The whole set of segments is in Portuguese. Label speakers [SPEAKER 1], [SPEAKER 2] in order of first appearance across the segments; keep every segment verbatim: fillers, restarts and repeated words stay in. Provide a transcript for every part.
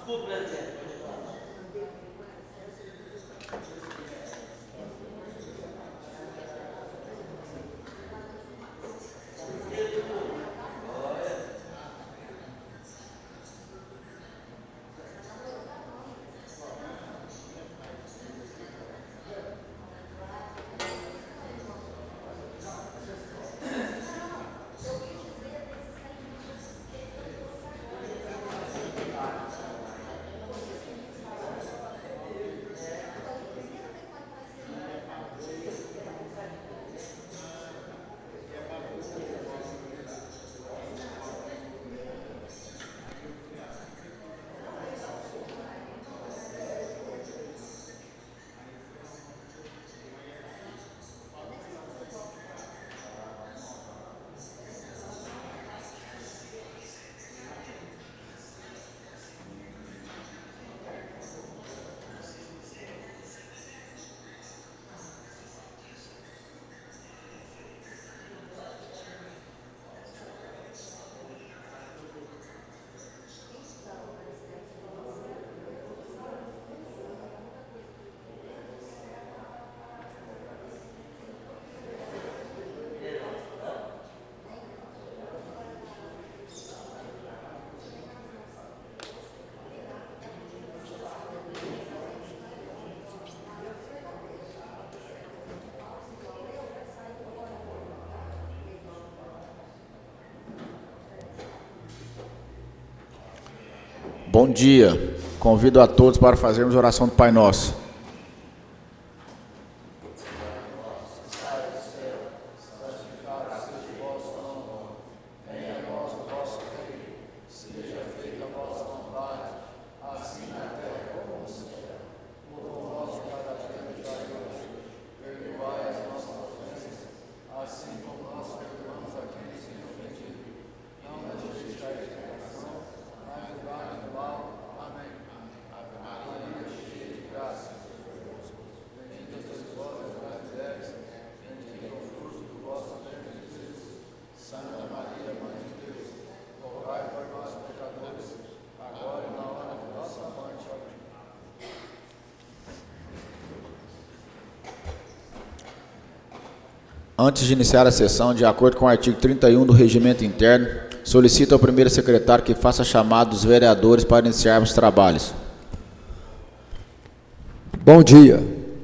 [SPEAKER 1] Bom dia. Convido a todos para fazermos a oração do Pai Nosso. Antes de iniciar a sessão, de acordo com o artigo trinta e um do Regimento Interno, solicito ao primeiro secretário que faça chamado dos vereadores para iniciarmos os trabalhos.
[SPEAKER 2] Bom dia.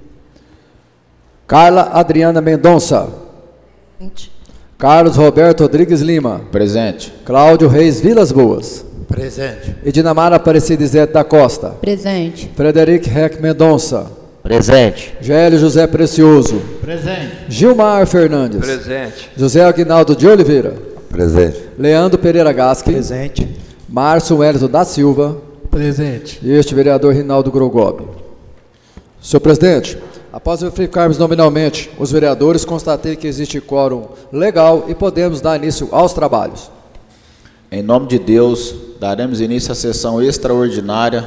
[SPEAKER 2] Carla Adriana Mendonça.
[SPEAKER 3] Presente.
[SPEAKER 2] Carlos Roberto Rodrigues Lima.
[SPEAKER 1] Presente.
[SPEAKER 2] Cláudio Reis Vilas Boas.
[SPEAKER 4] Presente.
[SPEAKER 2] Edinamara Aparecida Izete da Costa.
[SPEAKER 3] Presente.
[SPEAKER 2] Frederico Reck Mendonça.
[SPEAKER 5] Presente.
[SPEAKER 2] Gélio José Precioso.
[SPEAKER 4] Presente.
[SPEAKER 2] Gilmar Fernandes.
[SPEAKER 5] Presente.
[SPEAKER 2] José Aguinaldo de Oliveira.
[SPEAKER 4] Presente.
[SPEAKER 2] Leandro Pereira Gasque.
[SPEAKER 4] Presente.
[SPEAKER 2] Márcio Wellington da Silva.
[SPEAKER 4] Presente.
[SPEAKER 2] E este vereador Rinaldo Grogobi. Senhor presidente, após verificarmos nominalmente os vereadores, constatei que existe quórum legal e podemos dar início aos trabalhos.
[SPEAKER 1] Em nome de Deus, daremos início à sessão extraordinária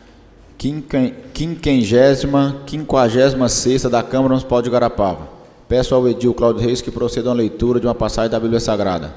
[SPEAKER 1] quinquagésima, quinquagésima sexta da Câmara Municipal de Garapava. Peço ao edil Cláudio Reis que proceda a uma leitura de uma passagem da Bíblia Sagrada.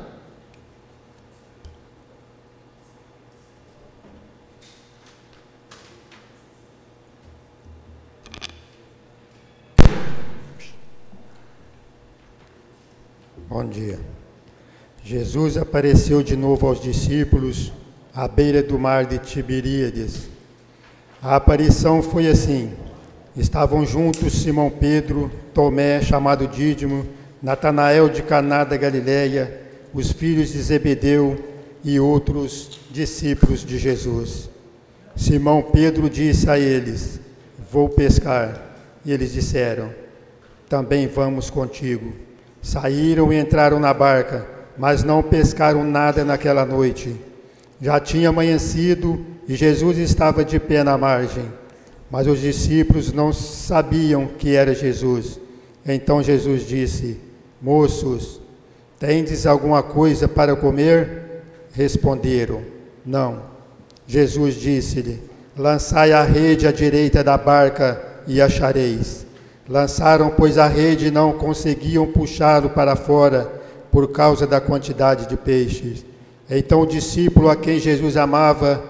[SPEAKER 4] Bom dia. Jesus apareceu de novo aos discípulos à beira do mar de Tiberíades. A aparição foi assim: estavam juntos Simão Pedro, Tomé, chamado Dídimo, Natanael de Caná da Galileia, os filhos de Zebedeu e outros discípulos de Jesus. Simão Pedro disse a eles: vou pescar. E eles disseram: também vamos contigo. Saíram e entraram na barca, mas não pescaram nada naquela noite. Já tinha amanhecido e Jesus estava de pé na margem, mas os discípulos não sabiam que era Jesus. Então Jesus disse: moços, tendes alguma coisa para comer? Responderam: não. Jesus disse-lhe: lançai a rede à direita da barca e achareis. Lançaram, pois, a rede e não conseguiam puxá-lo para fora por causa da quantidade de peixes. Então o discípulo a quem Jesus amava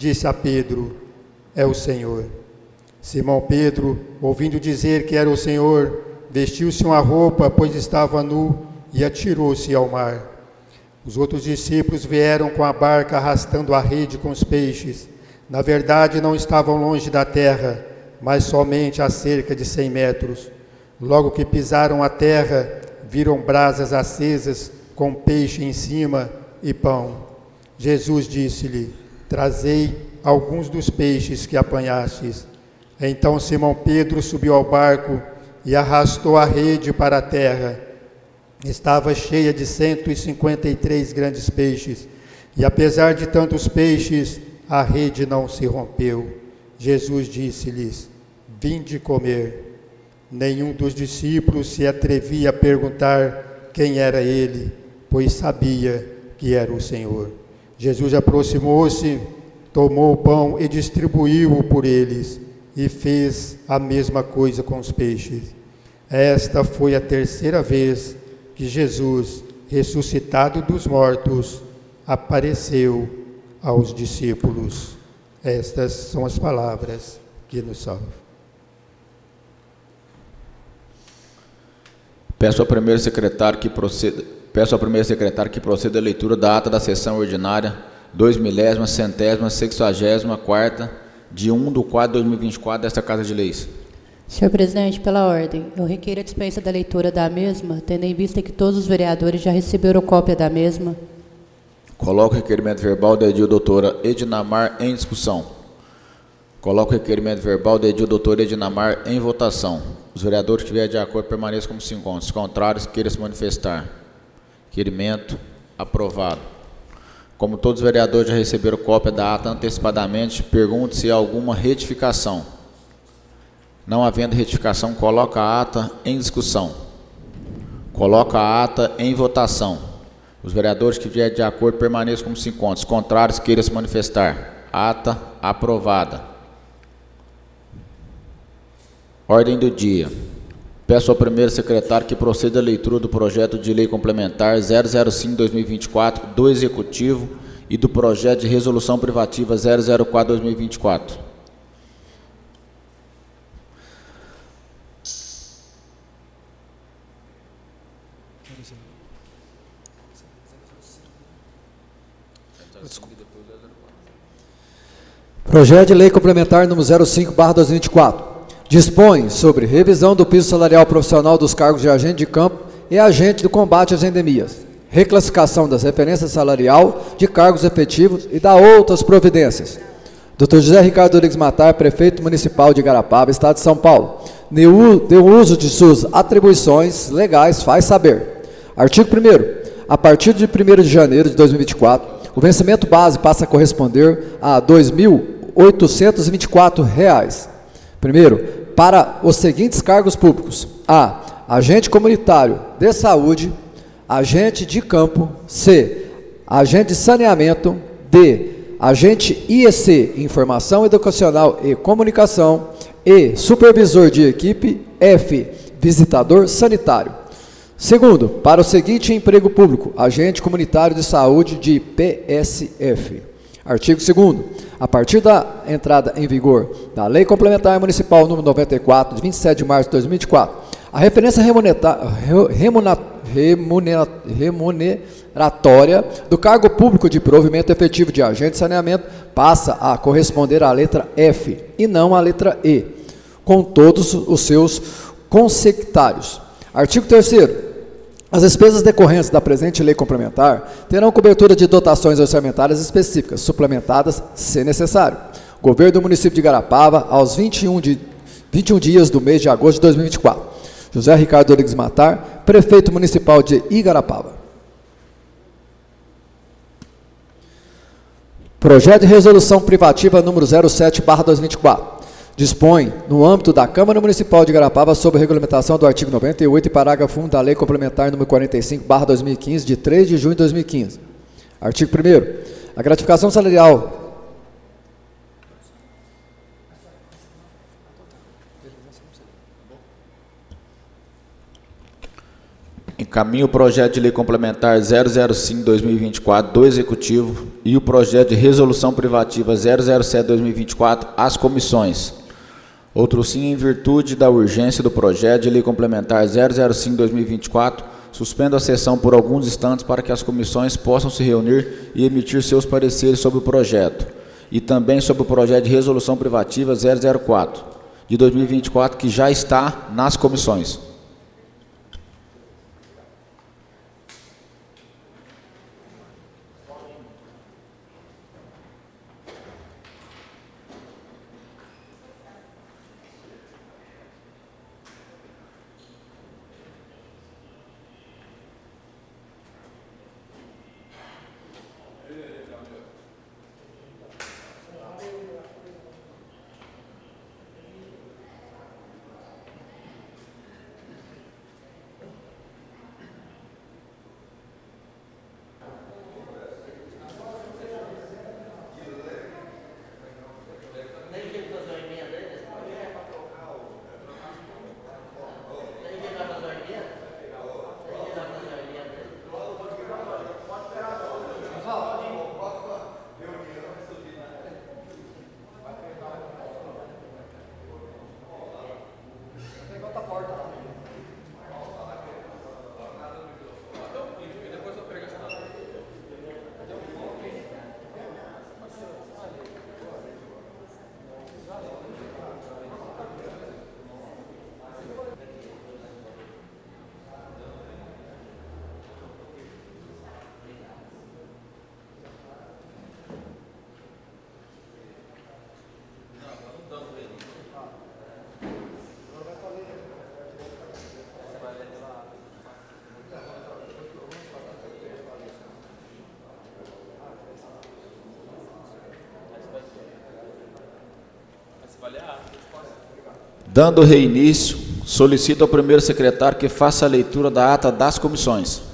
[SPEAKER 4] disse a Pedro: é o Senhor. Simão Pedro, ouvindo dizer que era o Senhor, vestiu-se uma roupa, pois estava nu, e atirou-se ao mar. Os outros discípulos vieram com a barca arrastando a rede com os peixes. Na verdade, não estavam longe da terra, mas somente a cerca de cem metros. Logo que pisaram a terra, viram brasas acesas com peixe em cima e pão. Jesus disse-lhe: trazei alguns dos peixes que apanhastes. Então Simão Pedro subiu ao barco e arrastou a rede para a terra. Estava cheia de cento e cinquenta e três grandes peixes, e apesar de tantos peixes, a rede não se rompeu. Jesus disse-lhes: vinde comer. Nenhum dos discípulos se atrevia a perguntar quem era ele, pois sabia que era o Senhor. Jesus aproximou-se, tomou o pão e distribuiu-o por eles, e fez a mesma coisa com os peixes. Esta foi a terceira vez que Jesus, ressuscitado dos mortos, apareceu aos discípulos. Estas são as palavras que nos salvam.
[SPEAKER 1] Peço ao primeiro secretário que proceda, peço ao primeiro secretário que proceda a leitura da ata da sessão ordinária, dois milésima, centésima, sexagésima, quarta, de um do quatro de dois mil e vinte e quatro, desta Casa de Leis.
[SPEAKER 3] Senhor presidente, pela ordem, eu requeiro a dispensa da leitura da mesma, tendo em vista que todos os vereadores já receberam cópia da mesma.
[SPEAKER 1] Coloco o requerimento verbal da edil doutora Edinamar em discussão. Coloco o requerimento verbal da edil doutora Edinamar em votação. Os vereadores que estiverem de acordo permaneçam como se encontram. Os contrários queiram se manifestar. Requerimento aprovado. Como todos os vereadores já receberam cópia da ata antecipadamente, pergunto se há alguma retificação. Não havendo retificação, coloca a ata em discussão. Coloca a ata em votação. Os vereadores que vierem de acordo permaneçam como se encontram. Os contrários queiram se manifestar. Ata aprovada. Ordem do dia. Peço ao primeiro secretário que proceda à leitura do projeto de lei complementar zero zero cinco barra dois mil e vinte e quatro do Executivo e do projeto de resolução privativa zero zero quatro barra dois mil e vinte e quatro.
[SPEAKER 2] Projeto de lei complementar número zero cinco barra dois mil e vinte e quatro. Dispõe sobre revisão do piso salarial profissional dos cargos de agente de campo e agente do combate às endemias, reclassificação das referências salarial de cargos efetivos e da outras providências. doutor José Ricardo Rodrigues Matar, prefeito municipal de Igarapava, Estado de São Paulo, deu uso de suas atribuições legais, faz saber. Artigo primeiro. A partir de primeiro de janeiro de dois mil e vinte e quatro, o vencimento base passa a corresponder a dois mil oitocentos e vinte e quatro reais. Primeiro, para os seguintes cargos públicos: A. Agente comunitário de saúde, agente de campo. C. Agente de saneamento. D. Agente I E C, informação educacional e comunicação. E. Supervisor de equipe. F. Visitador sanitário. Segundo, para o seguinte emprego público: agente comunitário de saúde de P S F. Artigo segundo. A partir da entrada em vigor da Lei Complementar Municipal número noventa e quatro, de vinte e sete de março de dois mil e vinte e quatro, a referência remuneratória do cargo público de provimento efetivo de agente de saneamento passa a corresponder à letra F e não à letra E, com todos os seus consectários. Artigo terceiro. As despesas decorrentes da presente lei complementar terão cobertura de dotações orçamentárias específicas, suplementadas, se necessário. Governo do município de Igarapava, aos vinte e um, de, vinte e um dias do mês de agosto de dois mil e vinte e quatro. José Ricardo Rodrigues Matar, prefeito municipal de Igarapava. Projeto de resolução privativa número zero sete barra dois mil e vinte e quatro. Dispõe, no âmbito da Câmara Municipal de Igarapava, sobre a regulamentação do artigo noventa e oito e parágrafo único da Lei Complementar número quarenta e cinco barra dois mil e quinze, de três de junho de dois mil e quinze. Artigo primeiro. A gratificação salarial
[SPEAKER 1] Encaminho o projeto de lei complementar zero zero cinco barra dois mil e vinte e quatro do Executivo e o projeto de resolução privativa zero zero sete barra dois mil e vinte e quatro às comissões. Outro sim, em virtude da urgência do projeto de lei complementar zero zero cinco barra dois mil e vinte e quatro, suspendo a sessão por alguns instantes para que as comissões possam se reunir e emitir seus pareceres sobre o projeto. E também sobre o projeto de resolução privativa zero zero quatro de dois mil e vinte e quatro, que já está nas comissões. Dando reinício, solicito ao primeiro secretário que faça a leitura da ata das comissões.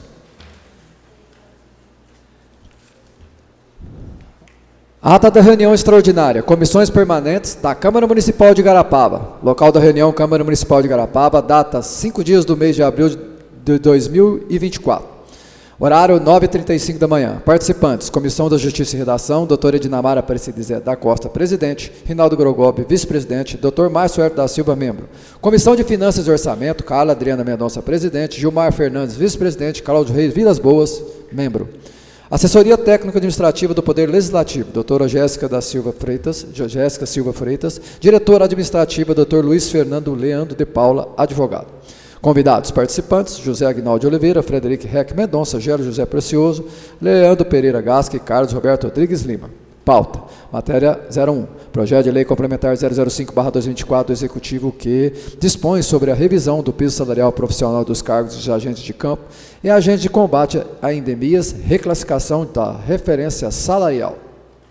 [SPEAKER 2] Ata da reunião extraordinária, comissões permanentes da Câmara Municipal de Igarapava. Local da reunião, Câmara Municipal de Igarapava, data cinco dias do mês de abril de dois mil e vinte e quatro. Horário nove e trinta e cinco da manhã. Participantes: Comissão da Justiça e Redação, doutora Edinamar Aparecida da Costa, presidente, Rinaldo Grogobi, vice-presidente, doutor Márcio Herto da Silva, membro. Comissão de Finanças e Orçamento, Carla Adriana Mendonça, presidente, Gilmar Fernandes, vice-presidente, Cláudio Reis Vilas Boas, membro. Assessoria Técnica Administrativa do Poder Legislativo, doutora Jéssica da Silva Freitas, Jéssica Silva Freitas, diretora administrativa, doutor Luiz Fernando Leandro de Paula, advogado. Convidados, participantes: José Aguinaldo de Oliveira, Frederico Reck Mendonça, Gélio José Precioso, Leandro Pereira Gasque e Carlos Roberto Rodrigues Lima. Pauta: matéria zero um, projeto de lei complementar zero zero cinco barra dois mil e vinte e quatro do Executivo, que dispõe sobre a revisão do piso salarial profissional dos cargos de agentes de campo e agentes de combate a endemias, reclassificação da referência salarial.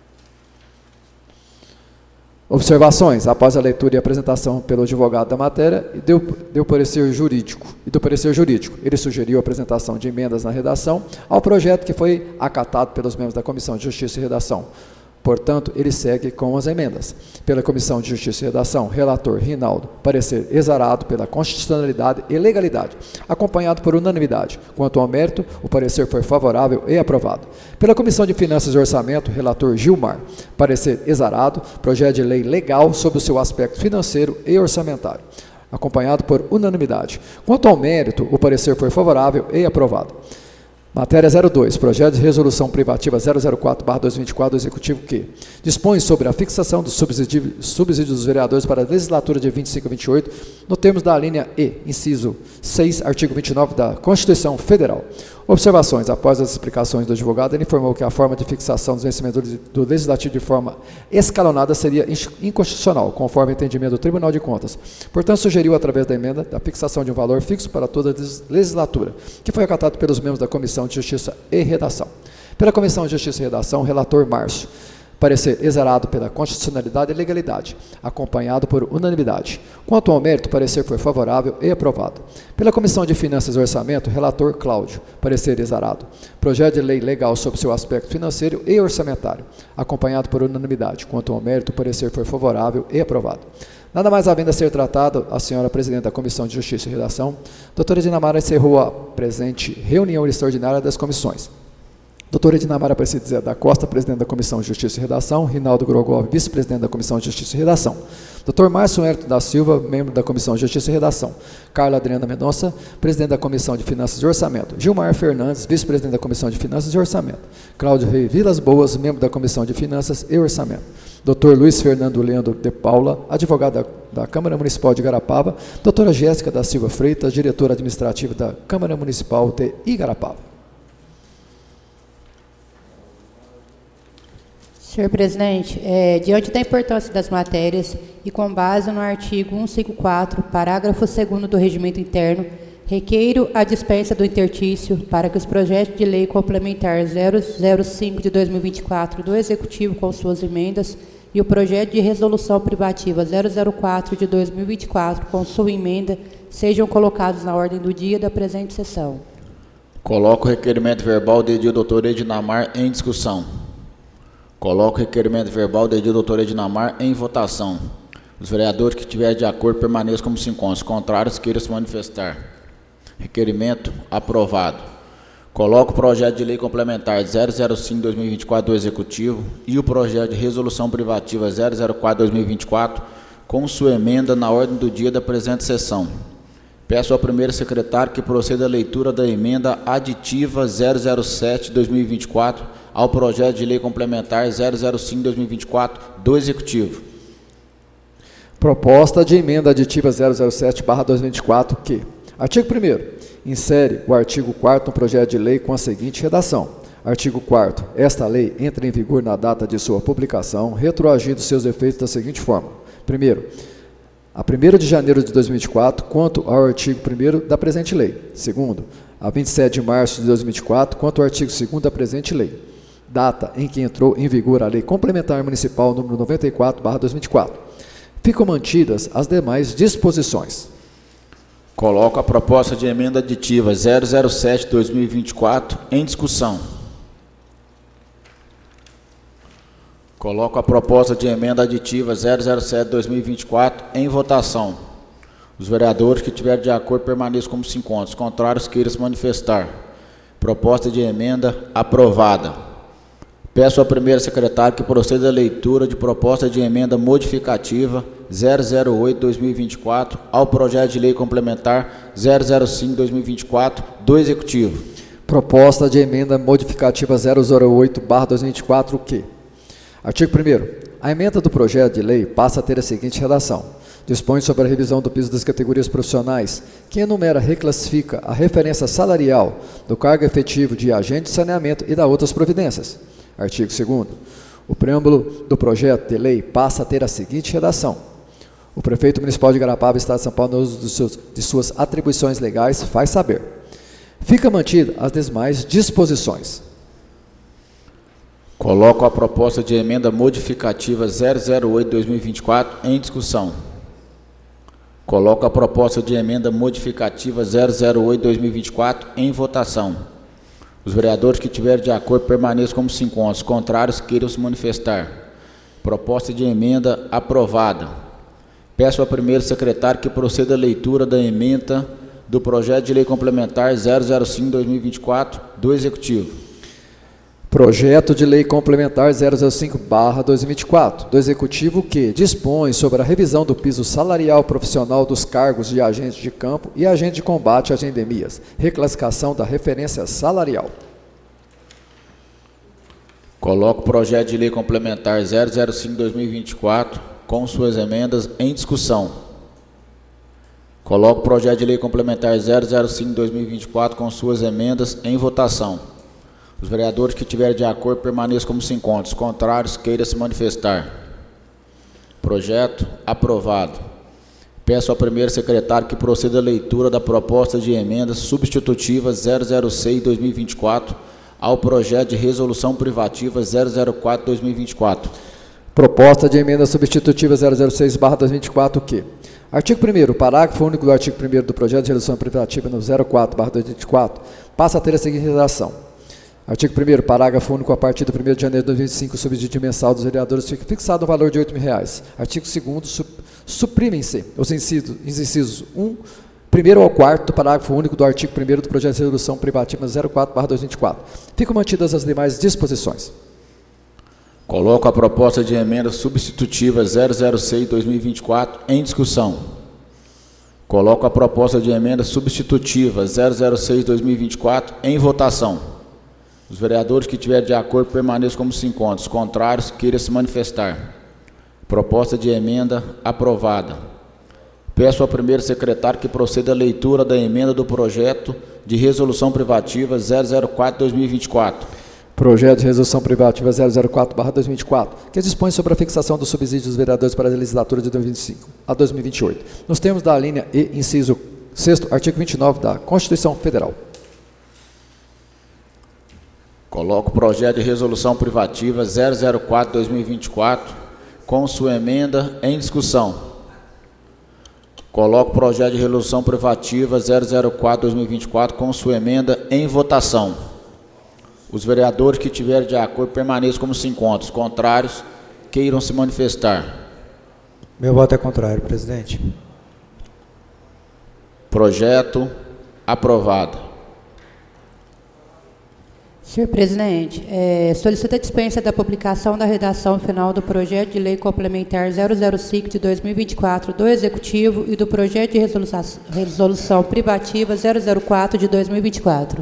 [SPEAKER 2] Observações: após a leitura e apresentação pelo advogado da matéria e deu, deu parecer jurídico, e do parecer jurídico, ele sugeriu a apresentação de emendas na redação ao projeto, que foi acatado pelos membros da Comissão de Justiça e Redação. Portanto, ele segue com as emendas. Pela Comissão de Justiça e Redação, relator Rinaldo, parecer exarado pela constitucionalidade e legalidade, acompanhado por unanimidade. Quanto ao mérito, o parecer foi favorável e aprovado. Pela Comissão de Finanças e Orçamento, relator Gilmar, parecer exarado, projeto de lei legal sobre o seu aspecto financeiro e orçamentário, acompanhado por unanimidade. Quanto ao mérito, o parecer foi favorável e aprovado. Matéria zero dois, projeto de resolução privativa zero zero quatro barra dois mil e vinte e quatro do Executivo, que dispõe sobre a fixação dos subsídios, subsídios dos vereadores para a legislatura de vinte e cinco a vinte e oito, no termos da linha E, inciso seis, artigo vinte e nove da Constituição Federal. Observações: após as explicações do advogado, ele informou que a forma de fixação dos vencimentos do Legislativo de forma escalonada seria inconstitucional, conforme o entendimento do Tribunal de Contas. Portanto, sugeriu, através da emenda, a fixação de um valor fixo para toda a legislatura, que foi acatado pelos membros da Comissão de Justiça e Redação. Pela Comissão de Justiça e Redação, relator Márcio, parecer exarado pela constitucionalidade e legalidade, acompanhado por unanimidade. Quanto ao mérito, parecer foi favorável e aprovado. Pela Comissão de Finanças e Orçamento, relator Cláudio, parecer exarado. Projeto de lei legal sobre seu aspecto financeiro e orçamentário, acompanhado por unanimidade. Quanto ao mérito, parecer foi favorável e aprovado. Nada mais havendo a ser tratado, a senhora presidente da Comissão de Justiça e Redação, doutora Edinamara, encerrou a presente reunião extraordinária das comissões. Doutora Edinamara Aparecida da Costa, presidente da Comissão de Justiça e Redação, Rinaldo Grogov, vice-presidente da Comissão de Justiça e Redação, doutor Márcio Hérito da Silva, membro da Comissão de Justiça e Redação, Carla Adriana Mendonça, presidente da Comissão de Finanças e Orçamento, Gilmar Fernandes, vice-presidente da Comissão de Finanças e Orçamento, Cláudio Rei Vilas Boas, membro da Comissão de Finanças e Orçamento, doutor Luiz Fernando Leandro de Paula, advogado da, da Câmara Municipal de Igarapava, doutora Jéssica da Silva Freitas, diretora administrativa da Câmara Municipal de Igarapava.
[SPEAKER 3] Senhor presidente, é, diante da importância das matérias e com base no artigo cento e cinquenta e quatro, parágrafo segundo do Regimento Interno, requeiro a dispensa do intertício para que os projetos de lei complementar zero zero cinco de dois mil e vinte e quatro do Executivo com suas emendas e o projeto de resolução privativa zero zero quatro de dois mil e vinte e quatro com sua emenda sejam colocados na ordem do dia da presente sessão.
[SPEAKER 1] Coloco o requerimento verbal de doutora Edinamar em discussão. Coloco o requerimento verbal da doutora Edinamar em votação. Os vereadores que estiverem de acordo permaneçam como se encontram. Os contrários queiram se manifestar. Requerimento aprovado. Coloco o projeto de lei complementar zero zero cinco de dois mil e vinte e quatro do Executivo e o projeto de resolução privativa zero zero quatro de dois mil e vinte e quatro com sua emenda na ordem do dia da presente sessão. Peço ao primeiro secretário que proceda à leitura da emenda aditiva zero zero sete de dois mil e vinte e quatro ao projeto de lei complementar zero zero cinco de dois mil e vinte e quatro do Executivo.
[SPEAKER 2] Proposta de emenda aditiva zero zero sete barra dois mil e vinte e quatro que, artigo primeiro, insere o artigo quarto no projeto de lei com a seguinte redação. Artigo quarto. Esta lei entra em vigor na data de sua publicação, retroagindo seus efeitos da seguinte forma. Primeiro, a primeiro de janeiro de dois mil e vinte e quatro, quanto ao artigo primeiro da presente lei. Segundo, a vinte e sete de março de dois mil e vinte e quatro, quanto ao artigo segundo da presente lei. Data em que entrou em vigor a Lei Complementar Municipal número noventa e quatro barra dois mil e vinte e quatro. Ficam mantidas as demais disposições.
[SPEAKER 1] Coloco a proposta de emenda aditiva zero zero sete de dois mil e vinte e quatro em discussão. Coloco a proposta de emenda aditiva zero zero sete de dois mil e vinte e quatro em votação. Os vereadores que estiverem de acordo permaneçam como se encontram. Os contrários queiram se manifestar. Proposta de emenda aprovada. Peço ao primeiro secretário que proceda à leitura de proposta de emenda modificativa zero zero oito de dois mil e vinte e quatro ao projeto de lei complementar zero zero cinco de dois mil e vinte e quatro do Executivo.
[SPEAKER 2] Proposta de emenda modificativa zero zero oito barra dois mil e vinte e quatro que, artigo primeiro, a emenda do projeto de lei passa a ter a seguinte redação. Dispõe sobre a revisão do piso das categorias profissionais, que enumera, reclassifica a referência salarial do cargo efetivo de agente de saneamento e dá outras providências. Artigo segundo. O preâmbulo do projeto de lei passa a ter a seguinte redação. O prefeito municipal de Igarapava, Estado de São Paulo, no uso de, seus, de suas atribuições legais, faz saber. Fica mantida as demais disposições.
[SPEAKER 1] Coloco a proposta de emenda modificativa zero zero oito de dois mil e vinte e quatro em discussão. Coloco a proposta de emenda modificativa zero zero oito de dois mil e vinte e quatro em votação. Os vereadores que tiverem de acordo permaneçam como se encontram. Os contrários queiram se manifestar. Proposta de emenda aprovada. Peço ao primeiro secretário que proceda à leitura da emenda do projeto de lei complementar zero zero cinco de dois mil e vinte e quatro do Executivo.
[SPEAKER 2] Projeto de lei complementar zero zero cinco barra dois mil e vinte e quatro do Executivo que dispõe sobre a revisão do piso salarial profissional dos cargos de agente de campo e agente de combate às endemias, reclassificação da referência salarial.
[SPEAKER 1] Coloco o projeto de lei complementar zero zero cinco de dois mil e vinte e quatro com suas emendas em discussão. Coloco o projeto de lei complementar zero zero cinco de dois mil e vinte e quatro com suas emendas em votação. Os vereadores que tiverem de acordo permaneçam como se encontram. Os contrários queiram se manifestar. Projeto aprovado. Peço ao primeiro secretário que proceda à leitura da proposta de emenda substitutiva zero zero seis de dois mil e vinte e quatro ao projeto de resolução privativa zero zero quatro de dois mil e vinte e quatro.
[SPEAKER 2] Proposta de emenda substitutiva zero zero seis barra dois mil e vinte e quatro que, artigo primeiro, parágrafo único do artigo primeiro do projeto de resolução privativa no zero quatro barra dois mil e vinte e quatro passa a ter a seguinte redação. Artigo primeiro, parágrafo único, a partir do primeiro de janeiro de dois mil e vinte e cinco, o subsídio mensal dos vereadores fica fixado no valor de oito mil reais. Artigo segundo, Suprimem-se os incisos, incisos um, primeiro ao quarto, parágrafo único do artigo primeiro do projeto de resolução privativa zero quatro barra dois mil e vinte e quatro. Ficam mantidas as demais disposições.
[SPEAKER 1] Coloco a proposta de emenda substitutiva zero zero seis barra dois mil e vinte e quatro em discussão. Coloco a proposta de emenda substitutiva zero zero seis barra dois mil e vinte e quatro em votação. Os vereadores que tiverem de acordo permaneçam como se encontram. Os contrários, queiram se manifestar. Proposta de emenda aprovada. Peço ao primeiro secretário que proceda à leitura da emenda do projeto de resolução privativa zero zero quatro barra dois mil e vinte e quatro.
[SPEAKER 2] Projeto de resolução privativa zero zero quatro barra dois mil e vinte e quatro, que dispõe sobre a fixação dos subsídios dos vereadores para a legislatura de dois mil e vinte e cinco a dois mil e vinte e oito, nos termos da linha E, inciso seis, artigo vinte e nove da Constituição Federal.
[SPEAKER 1] Coloco o projeto de resolução privativa zero zero quatro barra dois mil e vinte e quatro com sua emenda em discussão. Coloco o projeto de resolução privativa zero zero quatro barra dois mil e vinte e quatro com sua emenda em votação. Os vereadores que tiverem de acordo permaneçam como se encontram. Os contrários, queiram se manifestar.
[SPEAKER 5] Meu voto é contrário, presidente.
[SPEAKER 1] Projeto aprovado.
[SPEAKER 3] Senhor presidente, é, solicito a dispensa da publicação da redação final do projeto de lei complementar zero zero cinco de dois mil e vinte e quatro do Executivo e do projeto de resolução, resolução privativa zero zero quatro de dois mil e vinte e quatro.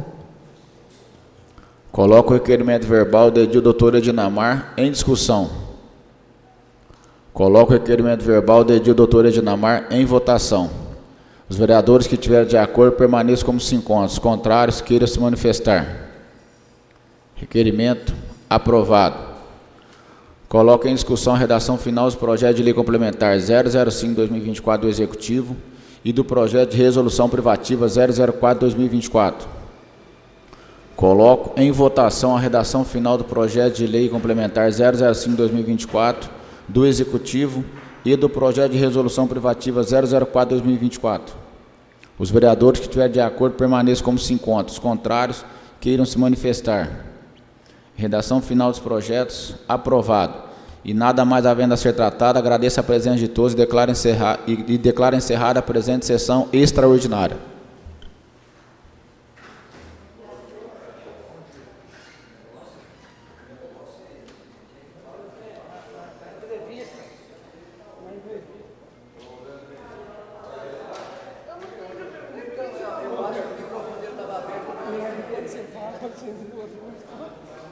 [SPEAKER 1] Coloco o requerimento verbal do doutor Edinamar em discussão. Coloco o requerimento verbal do doutor Edinamar em votação. Os vereadores que tiverem de acordo permaneçam como se encontram. Os contrários, queiram se manifestar. Requerimento aprovado. Coloco em discussão a redação final dos projetos de lei complementar zero zero cinco barra dois mil e vinte e quatro do Executivo e do projeto de resolução privativa zero zero quatro barra dois mil e vinte e quatro. Coloco em votação a redação final do projeto de lei complementar zero zero cinco barra dois mil e vinte e quatro do Executivo e do projeto de resolução privativa zero zero quatro barra dois mil e vinte e quatro. Os vereadores que tiverem de acordo permaneçam como se encontram. Os contrários, queiram se manifestar. Redação final dos projetos, aprovado. E nada mais havendo a ser tratado, agradeço a presença de todos e declaro, encerrar, e, e declaro encerrada a presente sessão extraordinária.
[SPEAKER 6] Você fala, você